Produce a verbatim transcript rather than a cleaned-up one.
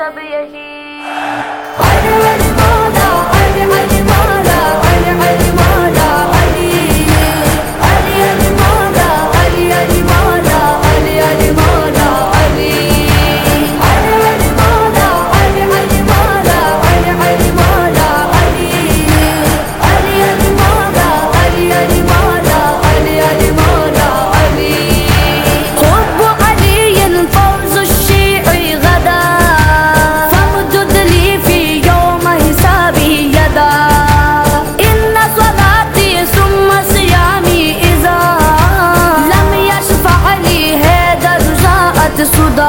सब यही। अरे अरे मौला, अरे अरे मौला, अरे अरे मौला अली, अरे अरे मौला, अरे अरे मौला, अरे अरे मौला अली, अरे अरे मौला, अरे अरे मौला, अरे अरे मौला अली, अरे अरे मौला, अरे अरे मौला, अरे अरे मौला अली। حب علي فوز الشيعي غدا، فامدد لي في يوم حسابي يدا، إن صلاتي ثم صيامي إذا لم يشفع لي هيدر جاءت صدى.